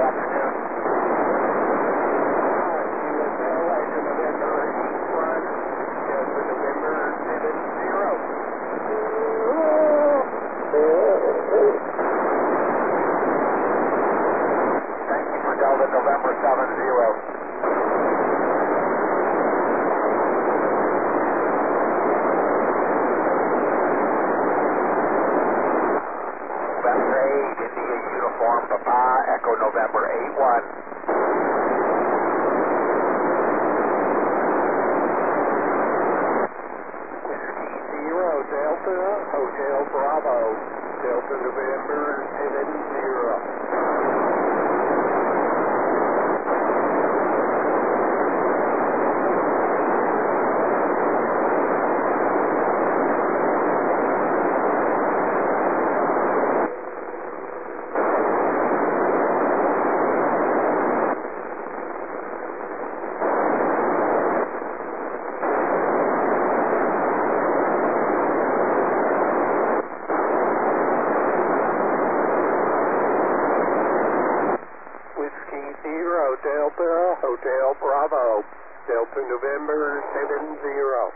afternoon. Thank you for Delta November 70. Uniform Papa, Echo November 81. Whiskey 0, Delta, Hotel Bravo, Delta November 70. Delta, Hotel Bravo, Delta November 70.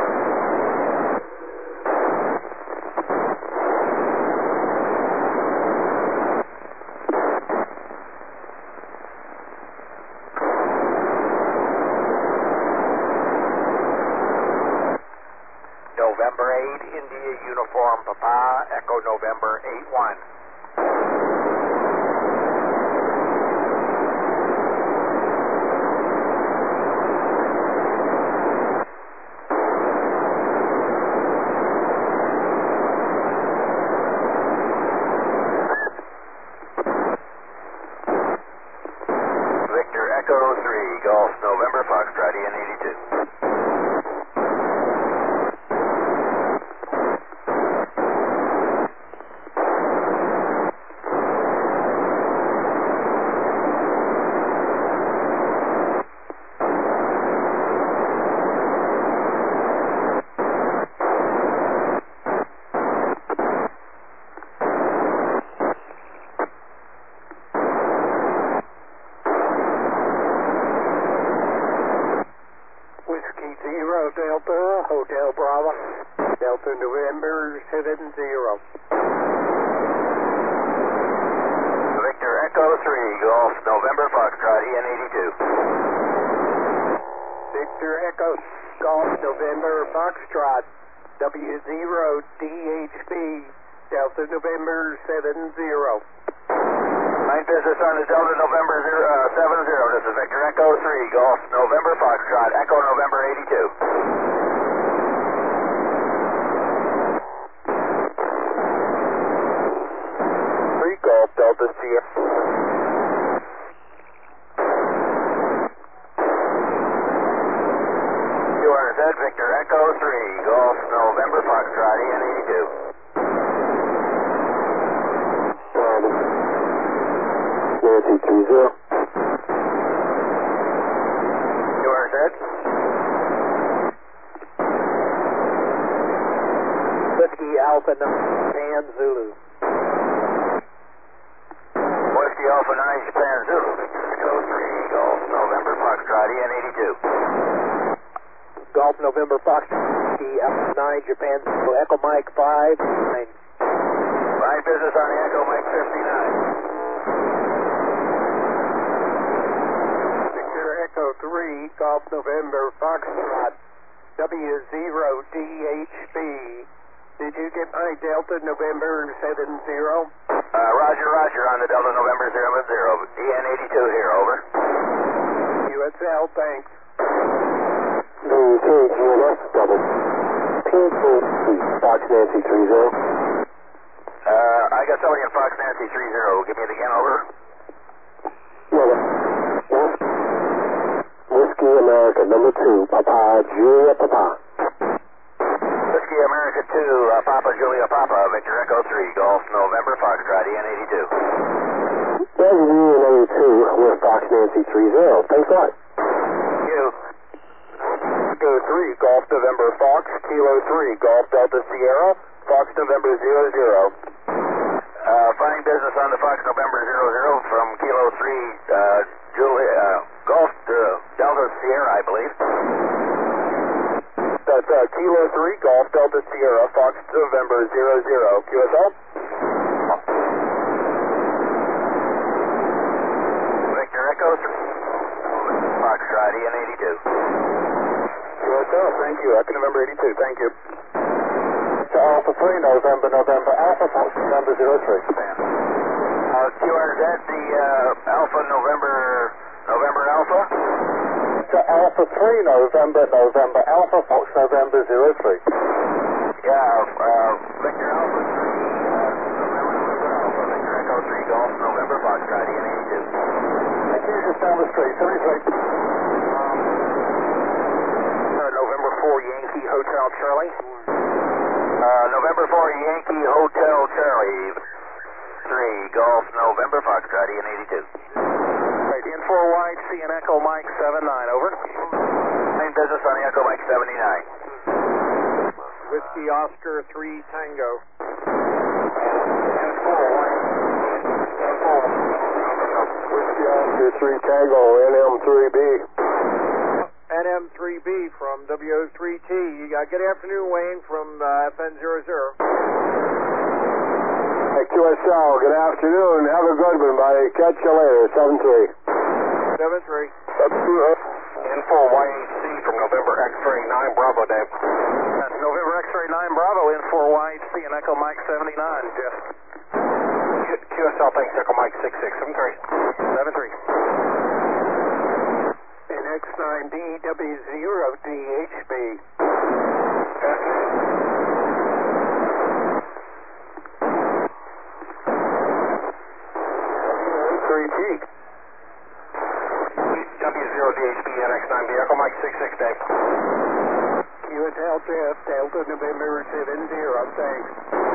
November 8, India Uniform Papa, Echo November 81. Echo 3, Golf November Foxtrot, EN82. Delta, Hotel Bravo, Delta November 70. Victor Echo 3, Golf November Foxtrot, EN82. Victor Echo, Golf November Foxtrot, W0DHB, Delta November 70. Line business on the Delta November 70. This is Victor Echo 3, Golf November Foxtrot, Echo November 82. 3 Golf Delta Sierra. You are set, Victor Echo 3, Golf November Foxtrot, EN82. Nancy 30. You are set. Whiskey Alpha 9 Japan Zulu. Whiskey Alpha 9 Japan Zulu. Echo 3 Golf November Foxtrot, EN82. Golf November Foxtrot, Whiskey Alpha 9 Japan Zulu. Echo Mike 5 9. Line business on the Echo Mike 59. Echo 3, Golf November Foxtrot, W0DHB. Did you get my Delta November 70? Roger on the Delta November 70. EN82 here, over. USL, thanks. The KGNS double. PKC, Fox Nancy 30. I got somebody in Fox Nancy 30. Give me it again, over. Whiskey America number 2, Papa Julia Papa. Whiskey America 2, Papa Julia Papa, Victor Echo 3, Golf November Foxtrot, EN82. There's EN82 with Fox Nancy 30. Thanks a lot. You. Echo 3, Golf November Fox, Kilo 3, Golf Delta Sierra, Fox November 00. Fine business on the Fox November 00 from Kilo 3 Golf Delta Sierra, Fox November 00, QSL. Victor Echo 3, Foxtrot EN82. QSL, thank you. Echo November 82, thank you. To Alpha 3, November, Alpha Fox November 03. QRZ, the Alpha November Alpha? To Alpha 3, November, Alpha Fox November 03. Yeah, Victor Alpha 3, November Alpha, Victor Echo 3, Golf November Foxtrot EN82. Thank you, just down the street, 73. November 4, Yankee Hotel Charlie. November 4, Yankee Hotel Charlie. 3, Golf November Foxtrot EN82. Right, in 4 wide, C and Echo Mike 79, over. Same business on the Echo Mike 79. Whiskey Oscar 3 Tango. In 4 wide. Whiskey Oscar 3 Tango, NM3B. NM3B from WO3T. Good afternoon, Wayne, from FN00. Hey, QSL, good afternoon. Have a good one, buddy. Catch you later. 7-3. 7-3. Info YAC from November X-ray 9 Bravo, Dave. That's November X-ray 9 Bravo, Info YAC and Echo Mike 79, Jeff. QSL, thanks, Echo Mike 66. 7-3. 7-3. And X9D W0DHB. 3T. W0DHB and X9B, Echo Mike 66, Dave. QSL Jeff, Delta November 70, thanks.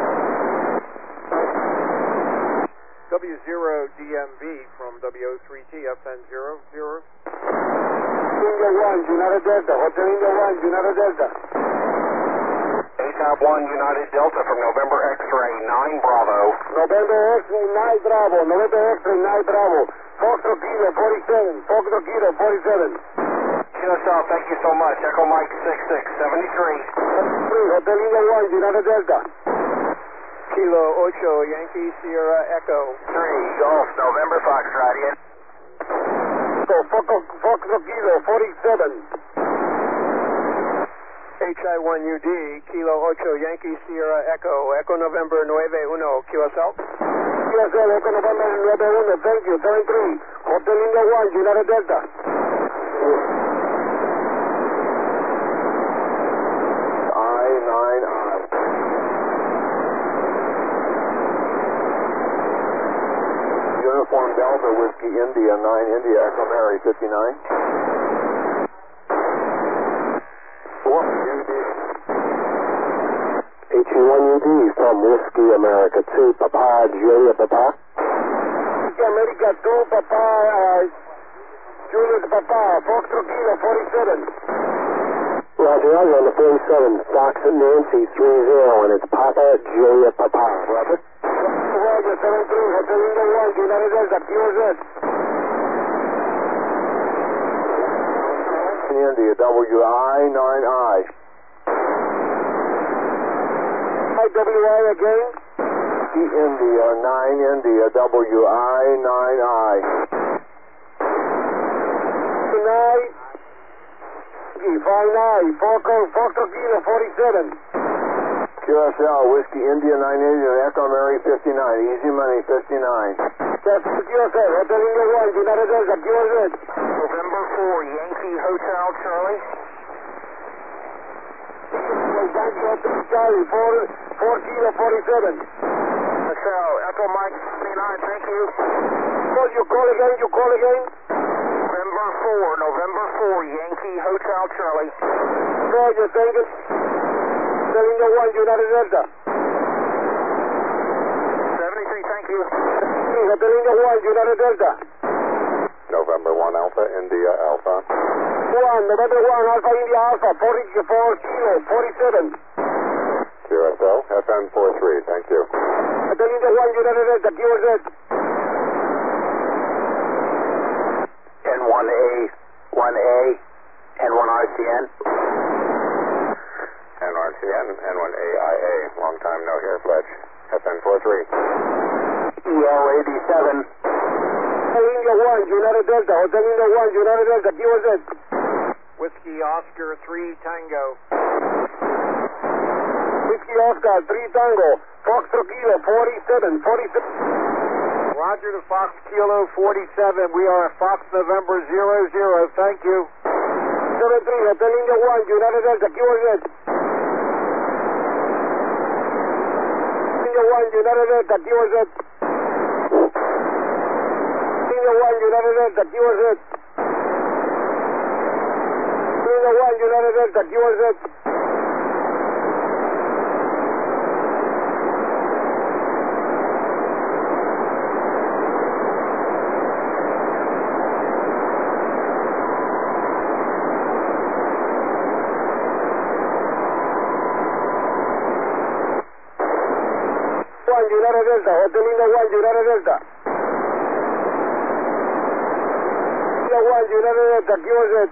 W0DMB from WO3T, FN00. India 1, United Delta. Hotel India 1, United Delta. ATAP 1, United Delta from November X-ray 9 Bravo. November X-ray 9 Bravo. November X-ray 9 Bravo. Foxtrot Kilo 47. Foxtrot Kilo 47. QSL, thank you so much. Echo Mike 66, 73. Hotel India 1, United Delta. Kilo 8 Yankee Sierra Echo. 3, Golf November Foxtrot in. Foxtrot Kilo 47. HI1UD, Kilo 8 Yankee Sierra Echo, Echo November 91, QSL. QSL, Echo November 91, thank you, 73. Hotel India 1, United Delta. I-9I. Uniform Delta, Whiskey India, 9 India, Echo Mary 59. HE1UD from Whiskey America 2, Papa, Julia, Papa. Whiskey America 2, Papa, Juliet, Papa, Foxtrot Kilo 47. Roger, Roger, on the 47, Fox and Nancy 30, and it's Papa, Julia, Papa. Roger. Roger, 73, Hotel India 1, United Delta, QZ. India, WI9I. WI again? India, 9 India, WI9I. Tonight, 59, Foxtrot Kilo 47. QSL, Whiskey India, 9 India, Echo Mary 59, Easy Money 59. That's QSL, Hotel India 1, United Delta, QZ. November 4, Yankee Hotel, Charlie. Yankee Hotel, Charlie, 4 Kilo 47. QSL, Echo Mike 59, thank you. You call again? November 4, Yankee Hotel, Charlie. Roger, thank you. Hotel India 1, United Delta. 73, thank you. Hotel India 1, United Delta. November 1, Alpha, India, Alpha. 1, November 1, Alpha, India, Alpha, 44 Kilo, 47. QSL, FN43, thank you. Hotel India 1, United Delta, QZ. N1A, 1A, N1RCN. NRCN. N1 AIA. Long time no hear, pledge. FN43. EL87. India 1, United Delta. Hotel India 1, United Delta. QSS. Whiskey Oscar 3 Tango. Whiskey Oscar 3 Tango. Foxtrot Kilo 47. 47. Roger to Fox Kilo 47. We are Fox November 00. Thank you. 73. Hotel India 1, United Delta. QSS. India 1, United Delta. QSS. India 1, United Delta. QSS. India 1, United Delta. QSS. United Delta, Hotel India 1, United Delta. India 1, United Delta, QSS.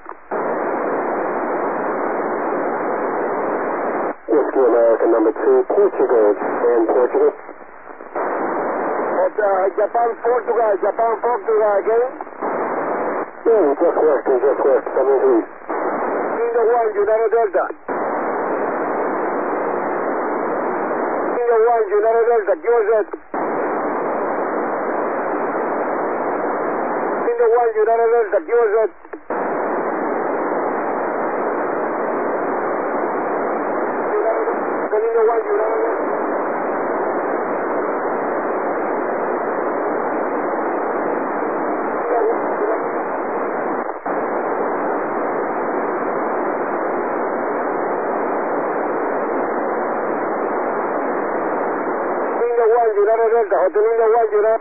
Whiskey American number 2, Portugal, and Portugal. Japan, Portugal, again. Just west, 73. India 1, United Delta. India 1, United Delta, QSS. India 1, United Delta, QSS. India 1, United Delta. United Delta, Hotel India 1, United.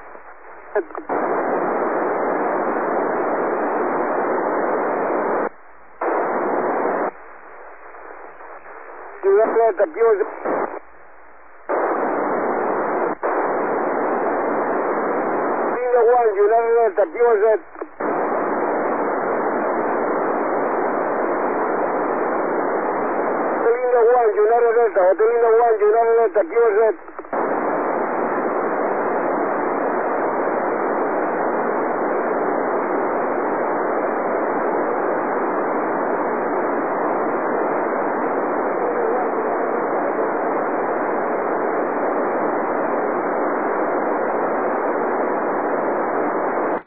United Delta, QSS. India 1, United Delta, QSS. Hotel India 1, United Delta, Hotel India 1, United Delta, QSS.